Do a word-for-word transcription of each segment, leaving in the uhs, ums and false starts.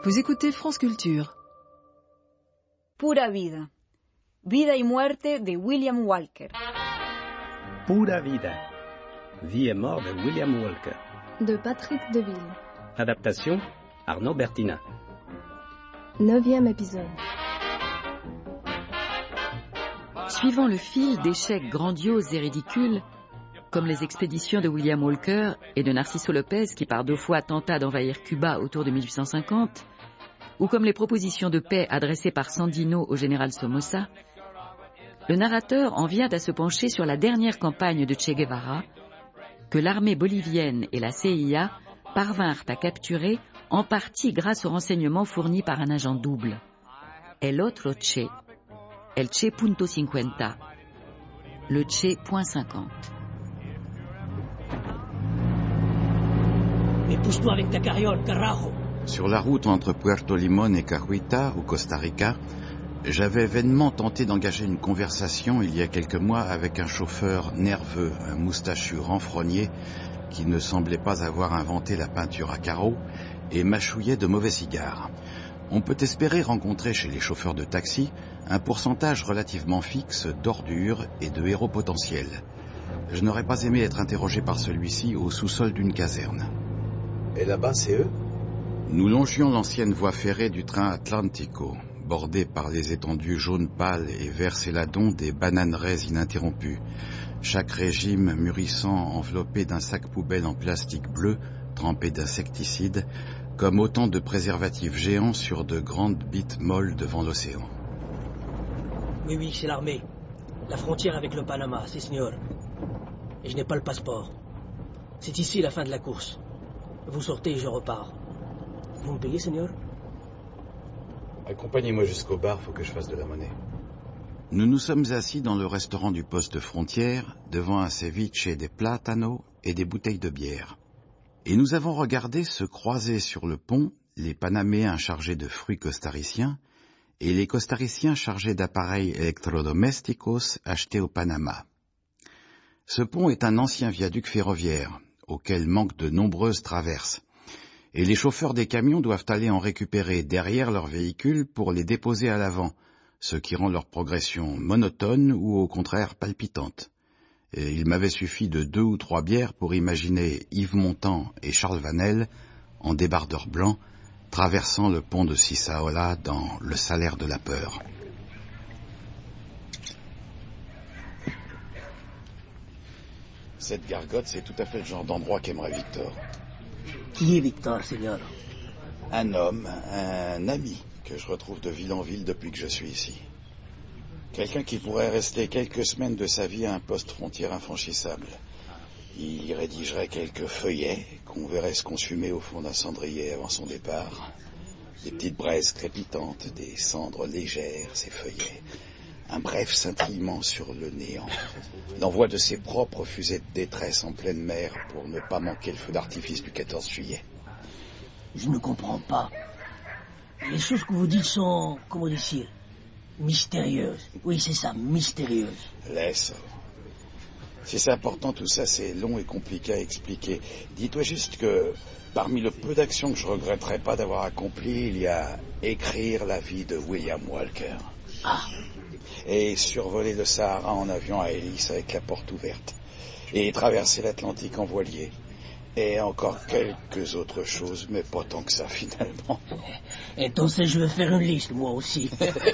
Vous écoutez France Culture. Pura vida. Vida y muerte de William Walker. Pura vida. Vie et mort de William Walker. De Patrick Deville. Adaptation, Arnaud Bertina. Neuvième épisode. Suivant le fil d'échecs grandioses et ridicules, comme les expéditions de William Walker et de Narciso Lopez qui par deux fois tenta d'envahir Cuba autour de mille huit cent cinquante, ou comme les propositions de paix adressées par Sandino au général Somoza, le narrateur en vient à se pencher sur la dernière campagne de Che Guevara, que l'armée bolivienne et la C I A parvinrent à capturer en partie grâce aux renseignements fournis par un agent double. El otro Che, el Che punto cincuenta, le Che point cinquante. Mais pousse-toi avec ta carriole, carajo. Sur la route entre Puerto Limón et Cahuita, au Costa Rica, j'avais vainement tenté d'engager une conversation il y a quelques mois avec un chauffeur nerveux, un moustachu renfrogné, qui ne semblait pas avoir inventé la peinture à carreaux et mâchouillait de mauvais cigares. On peut espérer rencontrer chez les chauffeurs de taxi un pourcentage relativement fixe d'ordures et de héros potentiels. Je n'aurais pas aimé être interrogé par celui-ci au sous-sol d'une caserne. Et là-bas, c'est eux ? Nous longions l'ancienne voie ferrée du train Atlántico, bordée par les étendues jaunes pâles et vert céladon des bananeraies ininterrompues, chaque régime mûrissant enveloppé d'un sac poubelle en plastique bleu, trempé d'insecticides, comme autant de préservatifs géants sur de grandes bites molles devant l'océan. Oui, oui, c'est l'armée. La frontière avec le Panama, c'est señor. Et je n'ai pas le passeport. C'est ici la fin de la course. Vous sortez et je repars. Vous me payez, señor ? Accompagnez-moi jusqu'au bar, faut que je fasse de la monnaie. Nous nous sommes assis dans le restaurant du poste frontière, devant un ceviche de plátano et des bouteilles de bière. Et nous avons regardé se croiser sur le pont les Panaméens chargés de fruits costariciens et les costariciens chargés d'appareils électrodomésticos achetés au Panama. Ce pont est un ancien viaduc ferroviaire, auquel manquent de nombreuses traverses, et les chauffeurs des camions doivent aller en récupérer derrière leurs véhicules pour les déposer à l'avant, ce qui rend leur progression monotone ou au contraire palpitante. Et il m'avait suffi de deux ou trois bières pour imaginer Yves Montand et Charles Vanel, en débardeur blanc, traversant le pont de Sissaola dans Le salaire de la peur. Cette gargote, c'est tout à fait le genre d'endroit qu'aimerait Victor. Qui est Victor, señor ? Un homme, un ami, que je retrouve de ville en ville depuis que je suis ici. Quelqu'un qui pourrait rester quelques semaines de sa vie à un poste frontière infranchissable. Il y rédigerait quelques feuillets qu'on verrait se consumer au fond d'un cendrier avant son départ. Des petites braises crépitantes, des cendres légères, ces feuillets. Un bref scintillement sur le néant. L'envoi de ses propres fusées de détresse en pleine mer pour ne pas manquer le feu d'artifice du quatorze juillet. Je ne comprends pas. Les choses que vous dites sont, comment dire, mystérieuses. Oui, c'est ça, mystérieuses. Laisse. Si c'est important tout ça, c'est long et compliqué à expliquer. Dis-toi juste que parmi le peu d'actions que je regretterais pas d'avoir accompli, il y a écrire la vie de William Walker. Ah. Et survoler le Sahara en avion à hélice avec la porte ouverte. Et traverser l'Atlantique en voilier. Et encore quelques autres choses, mais pas tant que ça finalement. Entonces je vais faire une liste, moi aussi.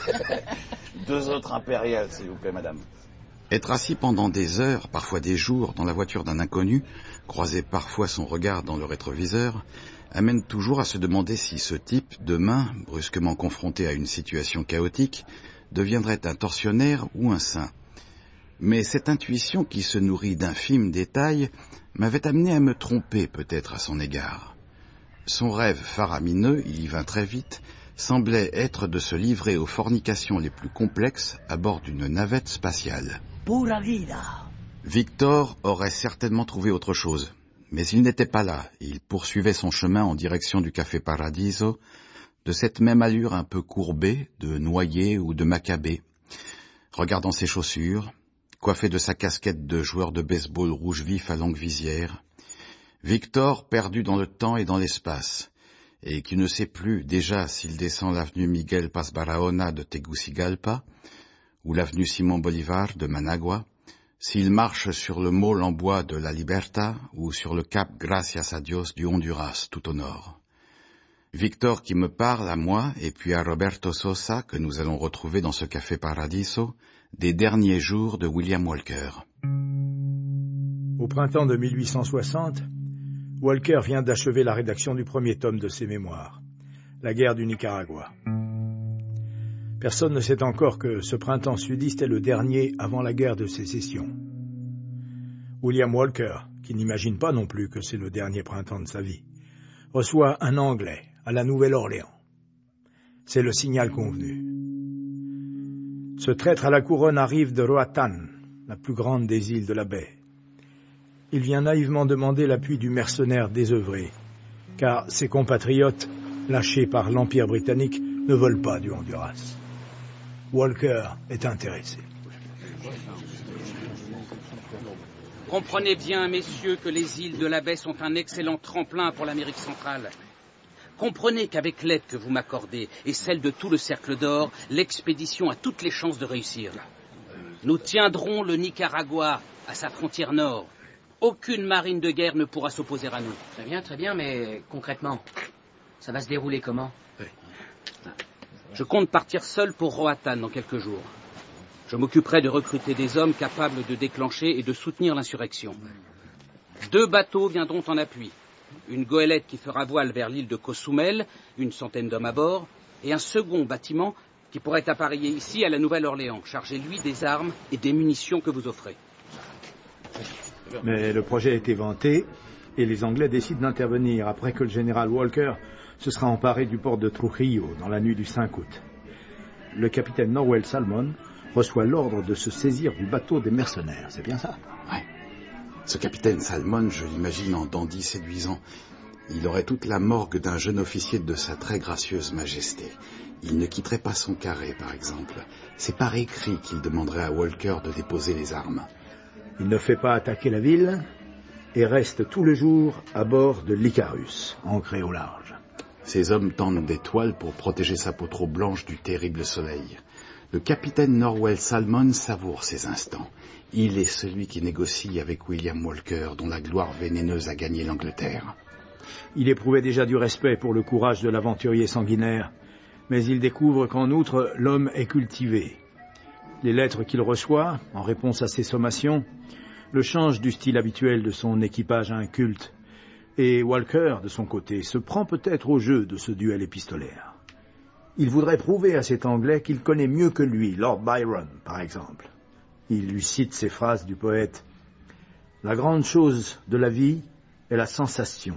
Deux autres impériales, s'il vous plaît, madame. Être assis pendant des heures, parfois des jours, dans la voiture d'un inconnu, croiser parfois son regard dans le rétroviseur, amène toujours à se demander si ce type, demain, brusquement confronté à une situation chaotique, deviendrait un tortionnaire ou un saint. Mais cette intuition qui se nourrit d'infimes détails m'avait amené à me tromper peut-être à son égard. Son rêve faramineux, il y vint très vite, semblait être de se livrer aux fornications les plus complexes à bord d'une navette spatiale. Pura vida. Victor aurait certainement trouvé autre chose, mais il n'était pas là. Il poursuivait son chemin en direction du Café Paradiso, de cette même allure un peu courbée, de noyer ou de macabé, regardant ses chaussures, coiffé de sa casquette de joueur de baseball rouge vif à longue visière, Victor perdu dans le temps et dans l'espace, et qui ne sait plus déjà s'il descend l'avenue Miguel Paz Barahona de Tegucigalpa ou l'avenue Simón Bolívar de Managua, s'il marche sur le môle en bois de La Liberta ou sur le cap Gracias a Dios du Honduras tout au nord. Victor qui me parle à moi et puis à Roberto Sosa, que nous allons retrouver dans ce café Paradiso, des derniers jours de William Walker. Au printemps de mille huit cent soixante, Walker vient d'achever la rédaction du premier tome de ses mémoires, La guerre du Nicaragua. Personne ne sait encore que ce printemps sudiste est le dernier avant la guerre de sécession. William Walker, qui n'imagine pas non plus que c'est le dernier printemps de sa vie, reçoit un Anglais à la Nouvelle-Orléans. C'est le signal convenu. Ce traître à la couronne arrive de Roatan, la plus grande des îles de la baie. Il vient naïvement demander l'appui du mercenaire désœuvré, car ses compatriotes, lâchés par l'Empire britannique, ne veulent pas du Honduras. Walker est intéressé. Comprenez bien, messieurs, que les îles de la baie sont un excellent tremplin pour l'Amérique centrale. Comprenez qu'avec l'aide que vous m'accordez et celle de tout le Cercle d'Or, l'expédition a toutes les chances de réussir. Nous tiendrons le Nicaragua à sa frontière nord. Aucune marine de guerre ne pourra s'opposer à nous. Très bien, très bien, mais concrètement, ça va se dérouler comment? Je compte partir seul pour Roatan dans quelques jours. Je m'occuperai de recruter des hommes capables de déclencher et de soutenir l'insurrection. Deux bateaux viendront en appui. Une goélette qui fera voile vers l'île de Cozumel, une centaine d'hommes à bord, et un second bâtiment qui pourrait appareiller ici à la Nouvelle-Orléans, chargé, lui, des armes et des munitions que vous offrez. Mais le projet a été vanté, et les Anglais décident d'intervenir après que le général Walker se sera emparé du port de Trujillo dans la nuit du cinq août. Le capitaine Norwell Salmon reçoit l'ordre de se saisir du bateau des mercenaires, c'est bien ça? Ouais. Ce capitaine Salmon, je l'imagine en dandy séduisant. Il aurait toute la morgue d'un jeune officier de sa très gracieuse majesté. Il ne quitterait pas son carré, par exemple. C'est par écrit qu'il demanderait à Walker de déposer les armes. Il ne fait pas attaquer la ville et reste tout le jour à bord de l'Icarus, ancré au large. Ces hommes tendent des toiles pour protéger sa peau trop blanche du terrible soleil. Le capitaine Norwell Salmon savoure ces instants. Il est celui qui négocie avec William Walker, dont la gloire vénéneuse a gagné l'Angleterre. Il éprouvait déjà du respect pour le courage de l'aventurier sanguinaire, mais il découvre qu'en outre, l'homme est cultivé. Les lettres qu'il reçoit, en réponse à ses sommations, le changent du style habituel de son équipage inculte, et Walker, de son côté, se prend peut-être au jeu de ce duel épistolaire. Il voudrait prouver à cet Anglais qu'il connaît mieux que lui Lord Byron, par exemple. Il lui cite ces phrases du poète « La grande chose de la vie est la sensation.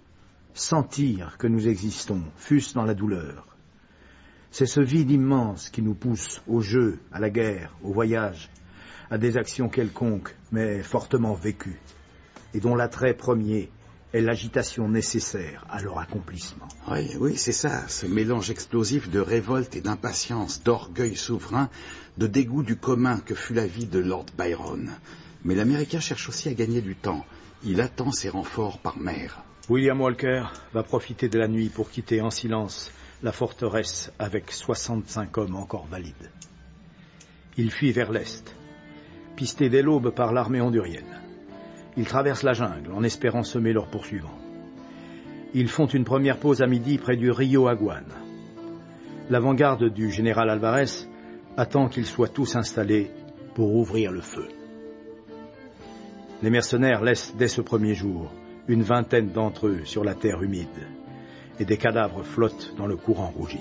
Sentir que nous existons, fût-ce dans la douleur. C'est ce vide immense qui nous pousse au jeu, à la guerre, au voyage, à des actions quelconques, mais fortement vécues, et dont l'attrait premier est l'agitation nécessaire à leur accomplissement. » Oui, oui, c'est ça, ce mélange explosif de révolte et d'impatience, d'orgueil souverain, de dégoût du commun que fut la vie de Lord Byron. Mais l'Américain cherche aussi à gagner du temps. Il attend ses renforts par mer. William Walker va profiter de la nuit pour quitter en silence la forteresse avec soixante-cinq hommes encore valides. Il fuit vers l'est, pisté dès l'aube par l'armée hondurienne. Ils traversent la jungle en espérant semer leurs poursuivants. Ils font une première pause à midi près du Rio Aguan. L'avant-garde du général Alvarez attend qu'ils soient tous installés pour ouvrir le feu. Les mercenaires laissent dès ce premier jour une vingtaine d'entre eux sur la terre humide, et des cadavres flottent dans le courant rougi.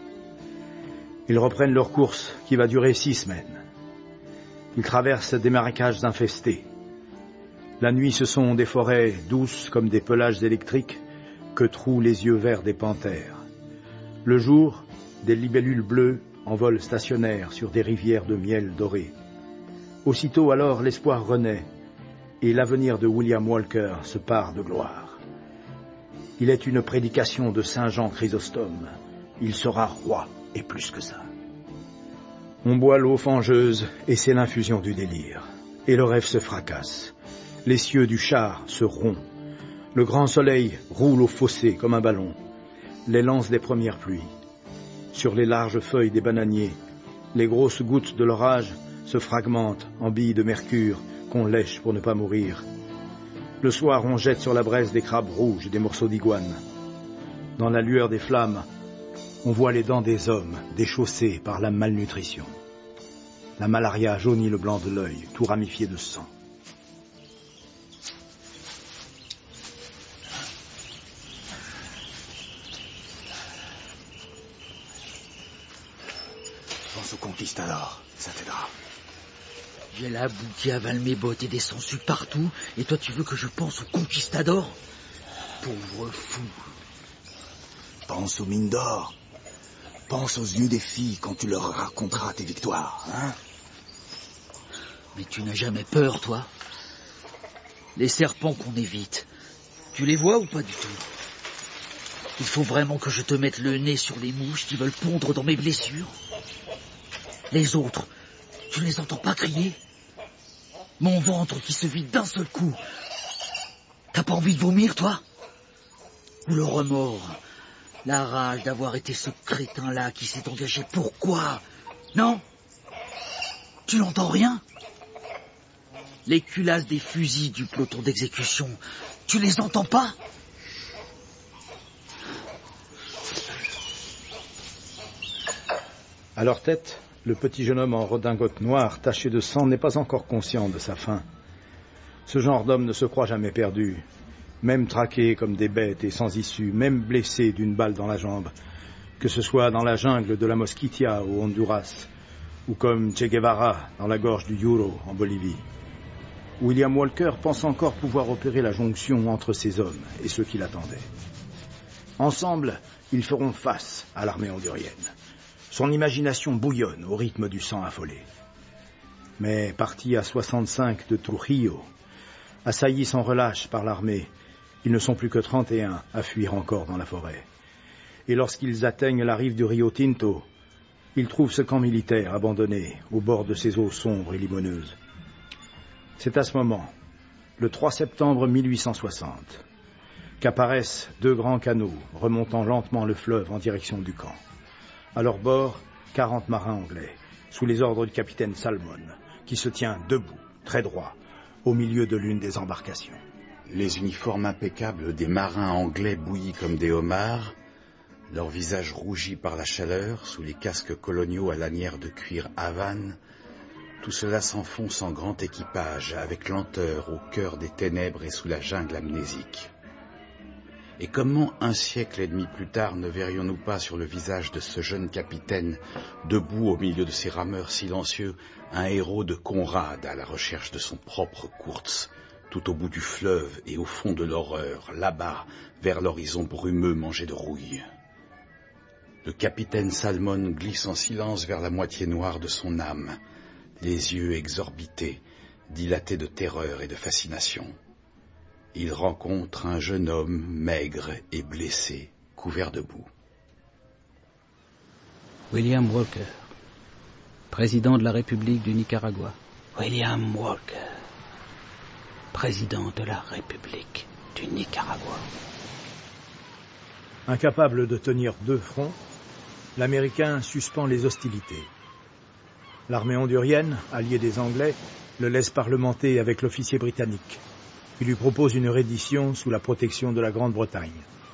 Ils reprennent leur course qui va durer six semaines. Ils traversent des marécages infestés. La nuit, ce sont des forêts douces comme des pelages électriques que trouent les yeux verts des panthères. Le jour, des libellules bleues en vol stationnaire sur des rivières de miel doré. Aussitôt alors, l'espoir renaît, et l'avenir de William Walker se pare de gloire. Il est une prédication de Saint Jean Chrysostome. Il sera roi, et plus que ça. On boit l'eau fangeuse, et c'est l'infusion du délire. Et le rêve se fracasse. Les cieux du char se rompent. Le grand soleil roule au fossé comme un ballon. les lances des premières pluies. Sur les larges feuilles des bananiers, les grosses gouttes de l'orage se fragmentent en billes de mercure qu'on lèche pour ne pas mourir. Le soir, on jette sur la braise des crabes rouges et des morceaux d'iguane. Dans la lueur des flammes, on voit les dents des hommes déchaussées par la malnutrition. La malaria jaunit le blanc de l'œil, tout ramifié de sang. Pense au conquistador, ça t'aidera. J'ai la boue qui avale mes bottes et des sangsues partout, et toi tu veux que je pense au conquistador? Pauvre fou. Pense aux mines d'or. Pense aux yeux des filles quand tu leur raconteras tes victoires, hein? Mais tu n'as jamais peur, toi? Les serpents qu'on évite, tu les vois ou pas du tout? Il faut vraiment que je te mette le nez sur les mouches qui veulent pondre dans mes blessures? Les autres, tu ne les entends pas crier? Mon ventre qui se vide d'un seul coup. T'as pas envie de vomir, toi? Ou le remords? La rage d'avoir été ce crétin-là qui s'est engagé. Pourquoi? Non? Tu n'entends rien? Les culasses des fusils du peloton d'exécution, tu les entends pas? À leur tête, le petit jeune homme en redingote noire, taché de sang, n'est pas encore conscient de sa faim. Ce genre d'homme ne se croit jamais perdu. Même traqués comme des bêtes et sans issue, même blessés d'une balle dans la jambe, que ce soit dans la jungle de la Mosquitia au Honduras, ou comme Che Guevara dans la gorge du Yuro en Bolivie. William Walker pense encore pouvoir opérer la jonction entre ces hommes et ceux qui l'attendaient. Ensemble, ils feront face à l'armée hondurienne. Son imagination bouillonne au rythme du sang affolé. Mais parti à soixante-cinq de Trujillo, assaillis sans relâche par l'armée, ils ne sont plus que trente et un à fuir encore dans la forêt. Et lorsqu'ils atteignent la rive du Rio Tinto, ils trouvent ce camp militaire abandonné au bord de ces eaux sombres et limoneuses. C'est à ce moment, le trois septembre mille huit cent soixante, qu'apparaissent deux grands canots remontant lentement le fleuve en direction du camp. À leur bord, quarante marins anglais, sous les ordres du capitaine Salmon, qui se tient debout, très droit, au milieu de l'une des embarcations. Les uniformes impeccables des marins anglais bouillis comme des homards, leurs visages rougis par la chaleur, sous les casques coloniaux à lanières de cuir Havane, tout cela s'enfonce en grand équipage, avec lenteur, au cœur des ténèbres et sous la jungle amnésique. Et comment, un siècle et demi plus tard, ne verrions-nous pas sur le visage de ce jeune capitaine, debout au milieu de ces rameurs silencieux, un héros de Conrad à la recherche de son propre Kurtz, tout au bout du fleuve et au fond de l'horreur, là-bas, vers l'horizon brumeux mangé de rouille. Le capitaine Salmon glisse en silence vers la moitié noire de son âme, les yeux exorbités, dilatés de terreur et de fascination. Il rencontre un jeune homme maigre et blessé, couvert de boue. William Walker, président de la République du Nicaragua. William Walker, président de la République du Nicaragua. Incapable de tenir deux fronts, l'Américain suspend les hostilités. L'armée hondurienne, alliée des Anglais, le laisse parlementer avec l'officier britannique. Il lui propose une reddition sous la protection de la Grande-Bretagne.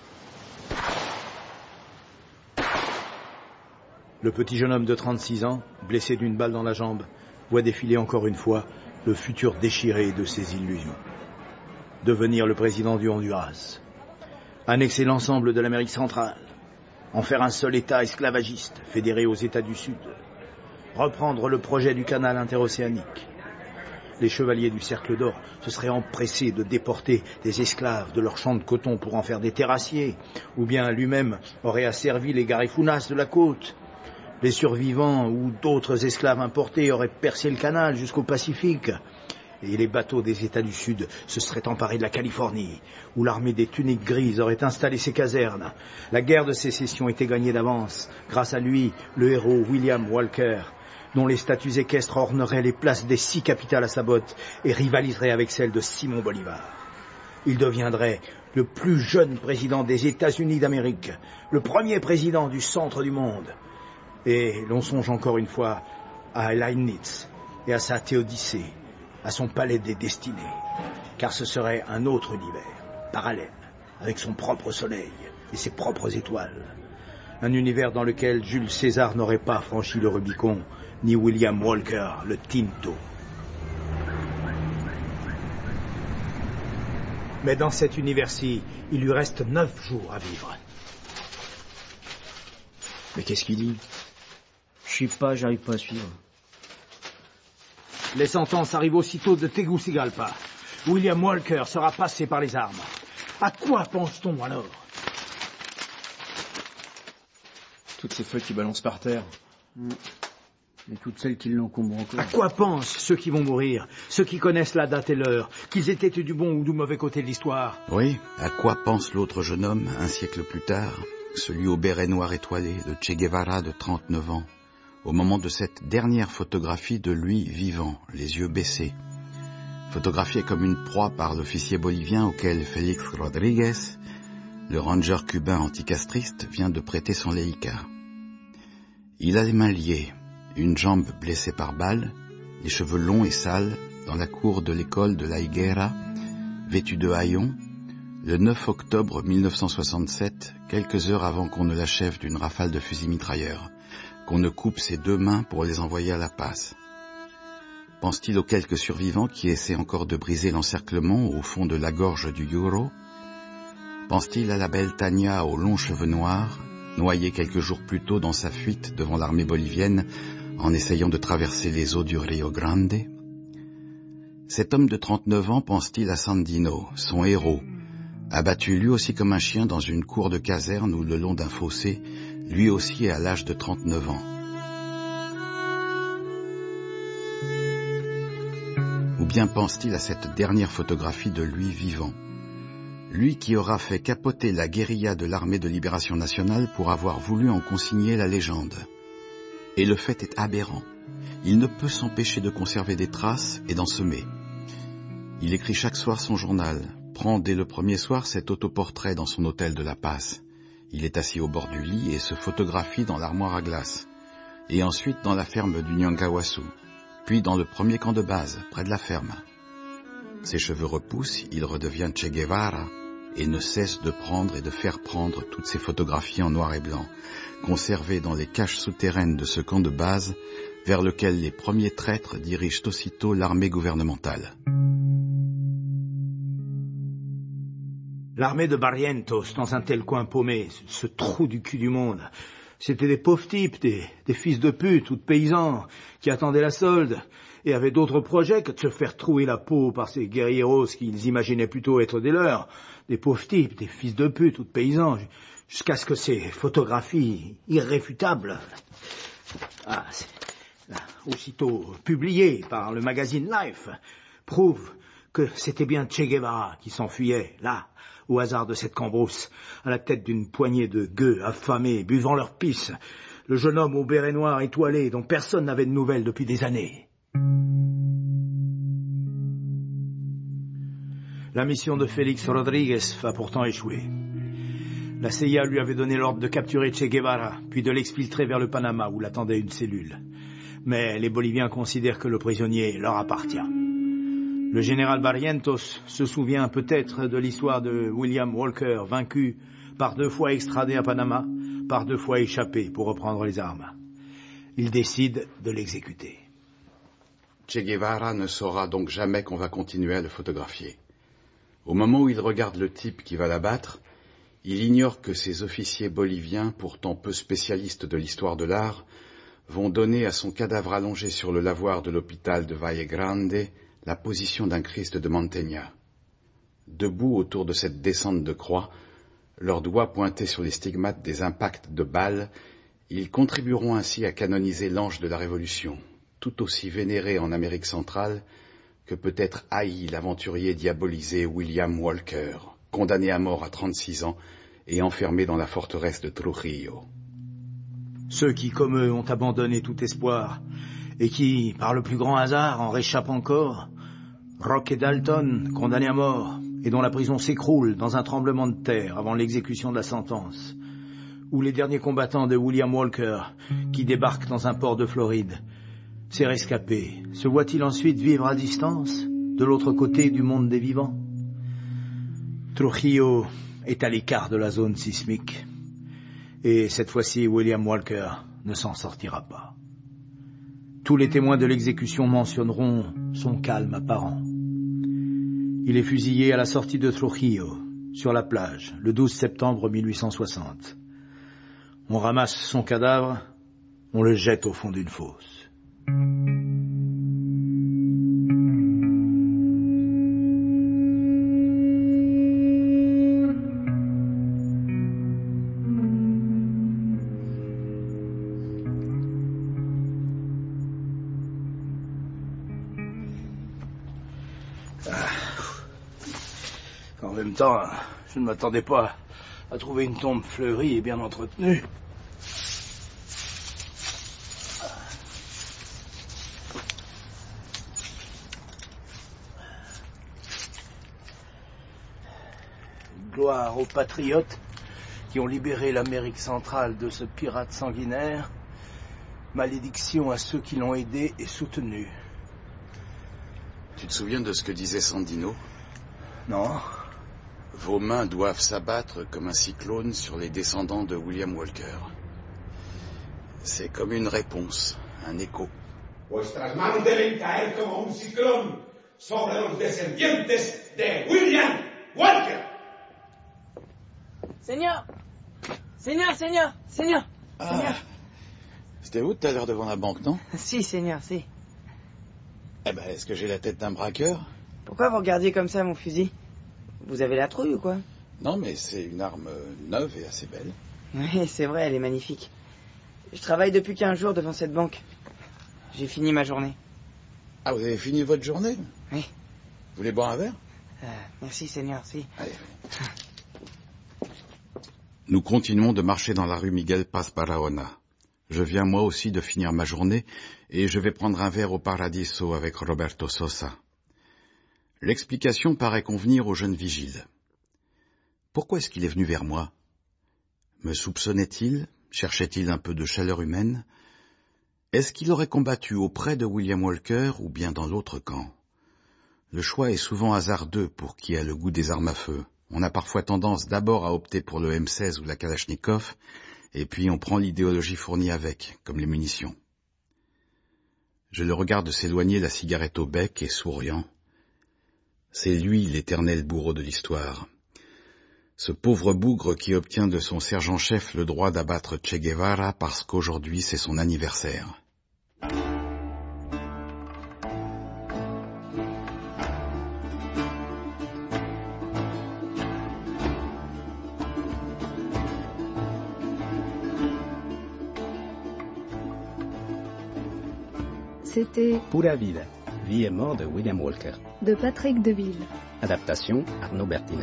Le petit jeune homme de trente-six ans, blessé d'une balle dans la jambe, voit défiler encore une fois le futur déchiré de ses illusions. Devenir le président du Honduras, annexer l'ensemble de l'Amérique centrale, en faire un seul État esclavagiste fédéré aux États du Sud, reprendre le projet du canal interocéanique. Les chevaliers du Cercle d'Or se seraient empressés de déporter des esclaves de leurs champs de coton pour en faire des terrassiers, ou bien lui-même aurait asservi les garifounas de la côte. Les survivants ou d'autres esclaves importés auraient percé le canal jusqu'au Pacifique, et les bateaux des États du Sud se seraient emparés de la Californie, où l'armée des tuniques grises aurait installé ses casernes. La guerre de sécession était gagnée d'avance, grâce à lui, le héros William Walker, dont les statues équestres orneraient les places des six capitales à sa botte et rivaliseraient avec celles de Simon Bolivar. Il deviendrait le plus jeune président des États-Unis d'Amérique, le premier président du centre du monde. Et l'on songe encore une fois à Leibniz et à sa théodicée, à son palais des destinées, car ce serait un autre univers, parallèle, avec son propre soleil et ses propres étoiles. Un univers dans lequel Jules César n'aurait pas franchi le Rubicon, ni William Walker le Tinto. Mais dans cet univers-ci, il lui reste neuf jours à vivre. Mais qu'est-ce qu'il dit? Je sais pas, j'arrive pas à suivre. Les sentences arrivent aussitôt de Tegucigalpa. William Walker sera passé par les armes. À quoi pense-t-on alors? Toutes ces feuilles qui balancent par terre. Mmh. Et toutes celles qui l'encombrent encore. À quoi pensent ceux qui vont mourir? Ceux qui connaissent la date et l'heure, qu'ils étaient du bon ou du mauvais côté de l'histoire? Oui, à quoi pense l'autre jeune homme, un siècle plus tard, celui au béret noir étoilé, de Che Guevara de trente-neuf ans, au moment de cette dernière photographie de lui vivant, les yeux baissés, photographié comme une proie par l'officier bolivien auquel Félix Rodríguez, le ranger cubain anticastriste, vient de prêter son Leica. Il a les mains liées, une jambe blessée par balle, les cheveux longs et sales, dans la cour de l'école de La Higuera, vêtu de haillons, le neuf octobre mille neuf cent soixante-sept, quelques heures avant qu'on ne l'achève d'une rafale de fusils mitrailleurs, qu'on ne coupe ses deux mains pour les envoyer à La Paz. Pense-t-il aux quelques survivants qui essaient encore de briser l'encerclement au fond de la gorge du Yuro? Pense-t-il à la belle Tania aux longs cheveux noirs, noyée quelques jours plus tôt dans sa fuite devant l'armée bolivienne en essayant de traverser les eaux du Rio Grande? Cet homme de trente-neuf ans pense-t-il à Sandino, son héros, abattu lui aussi comme un chien dans une cour de caserne ou le long d'un fossé, lui aussi à l'âge de trente-neuf ans? Ou bien pense-t-il à cette dernière photographie de lui vivant? Lui qui aura fait capoter la guérilla de l'armée de libération nationale pour avoir voulu en consigner la légende. Et le fait est aberrant. Il ne peut s'empêcher de conserver des traces et d'en semer. Il écrit chaque soir son journal, prend dès le premier soir cet autoportrait dans son hôtel de La Paz. Il est assis au bord du lit et se photographie dans l'armoire à glace. Et ensuite dans la ferme du Nyangawasu, puis dans le premier camp de base, près de la ferme. Ses cheveux repoussent, il redevient Che Guevara et ne cesse de prendre et de faire prendre toutes ces photographies en noir et blanc, conservées dans les caches souterraines de ce camp de base vers lequel les premiers traîtres dirigent aussitôt l'armée gouvernementale. L'armée de Barrientos, dans un tel coin paumé, ce trou du cul du monde, c'était des pauvres types, des, des fils de pute ou de paysans qui attendaient la solde et avaient d'autres projets que de se faire trouer la peau par ces guerrieros qu'ils imaginaient plutôt être des leurs. Des pauvres types, des fils de pute ou de paysans, jusqu'à ce que ces photographies irréfutables, ah, là, aussitôt publiées par le magazine Life, prouvent que c'était bien Che Guevara qui s'enfuyait, là, au hasard de cette cambrousse, à la tête d'une poignée de gueux affamés, buvant leur pisse, le jeune homme au béret noir étoilé dont personne n'avait de nouvelles depuis des années. La mission de Félix Rodríguez va pourtant échouer. La C I A lui avait donné l'ordre de capturer Che Guevara, puis de l'exfiltrer vers le Panama où l'attendait une cellule. Mais les Boliviens considèrent que le prisonnier leur appartient. Le général Barrientos se souvient peut-être de l'histoire de William Walker, vaincu, par deux fois extradé à Panama, par deux fois échappé pour reprendre les armes. Il décide de l'exécuter. Che Guevara ne saura donc jamais qu'on va continuer à le photographier. Au moment où il regarde le type qui va l'abattre, il ignore que ces officiers boliviens, pourtant peu spécialistes de l'histoire de l'art, vont donner à son cadavre allongé sur le lavoir de l'hôpital de Valle Grande la position d'un Christ de Mantegna. Debout autour de cette descente de croix, leurs doigts pointés sur les stigmates des impacts de balles, ils contribueront ainsi à canoniser l'ange de la Révolution, tout aussi vénéré en Amérique centrale que peut-être haï l'aventurier diabolisé William Walker, condamné à mort à trente-six ans et enfermé dans la forteresse de Trujillo. Ceux qui, comme eux, ont abandonné tout espoir, et qui, par le plus grand hasard, en réchappent encore, Roque Dalton, condamné à mort, et dont la prison s'écroule dans un tremblement de terre avant l'exécution de la sentence, ou les derniers combattants de William Walker qui débarquent dans un port de Floride, ces rescapés se voient-ils ensuite vivre à distance, de l'autre côté du monde des vivants? Trujillo est à l'écart de la zone sismique, et cette fois-ci William Walker ne s'en sortira pas. Tous les témoins de l'exécution mentionneront son calme apparent. Il est fusillé à la sortie de Trujillo, sur la plage, le douze septembre mille huit cent soixante. On ramasse son cadavre, on le jette au fond d'une fosse. En même temps, je ne m'attendais pas à trouver une tombe fleurie et bien entretenue. Gloire aux patriotes qui ont libéré l'Amérique centrale de ce pirate sanguinaire. Malédiction à ceux qui l'ont aidé et soutenu. Tu te souviens de ce que disait Sandino? Non. Vos mains doivent s'abattre comme un cyclone sur les descendants de William Walker. C'est comme une réponse, un écho. Vuestras manos deben caer como un ciclón sobre los descendientes de William Walker. Seigneur, Seigneur, Seigneur, Seigneur, ah. Seigneur. C'était où tout à l'heure devant la banque, non? Si, Seigneur, si. Eh ben, est-ce que j'ai la tête d'un braqueur? Pourquoi vous regardiez comme ça mon fusil? Vous avez la trouille ou quoi? Non, mais c'est une arme neuve et assez belle. Oui, c'est vrai, elle est magnifique. Je travaille depuis quinze jours devant cette banque. J'ai fini ma journée. Ah, vous avez fini votre journée? Oui. Vous voulez boire un verre? euh, Merci, Seigneur, si. Allez. Nous continuons de marcher dans la rue Miguel Paz Barahona. Je viens moi aussi de finir ma journée et je vais prendre un verre au Paradiso avec Roberto Sosa. L'explication paraît convenir au jeune vigile. Pourquoi est-ce qu'il est venu vers moi? Me soupçonnait-il? Cherchait-il un peu de chaleur humaine? Est-ce qu'il aurait combattu auprès de William Walker ou bien dans l'autre camp? Le choix est souvent hasardeux pour qui a le goût des armes à feu. On a parfois tendance d'abord à opter pour le M seize ou la Kalachnikov, et puis on prend l'idéologie fournie avec, comme les munitions. Je le regarde s'éloigner, la cigarette au bec, et souriant. C'est lui l'éternel bourreau de l'histoire. Ce pauvre bougre qui obtient de son sergent-chef le droit d'abattre Che Guevara parce qu'aujourd'hui c'est son anniversaire. C'était Pura Vida, vie et mort de William Walker. De Patrick Deville. Adaptation Arnaud Bertina.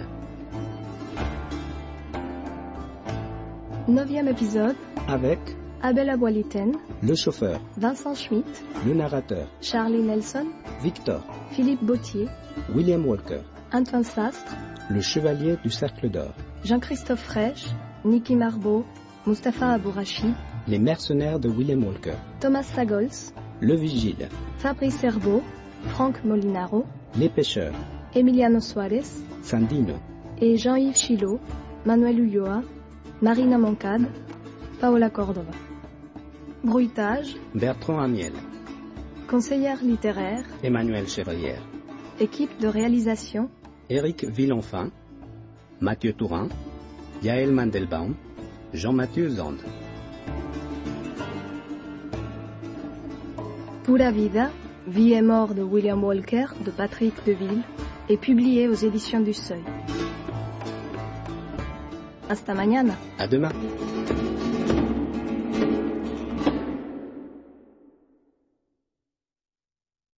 Neuvième épisode. Avec Abel Aboiliten, le chauffeur, Vincent Schmitt, le narrateur, Charlie Nelson, Victor, Philippe Bautier, William Walker, Antoine Sastre, le chevalier du Cercle d'Or, Jean-Christophe Fraîche, Niki Marbeau, Mustapha Abourachi, les mercenaires de William Walker, Thomas Sagols, le vigile, Fabrice Herbeau, Franck Molinaro, les pêcheurs, Emiliano Suarez, Sandino et Jean-Yves Chilot, Manuel Ulloa, Marina Moncade, Paola Cordova. Bruitage, Bertrand Amiel, conseillère littéraire, Emmanuel Chevalier, équipe de réalisation, Éric Villonfin, Mathieu Tourin, Yael Mandelbaum, Jean-Mathieu Zand. Pura Vida, vie et mort de William Walker de Patrick Deville est publié aux éditions du Seuil. Hasta mañana. À demain.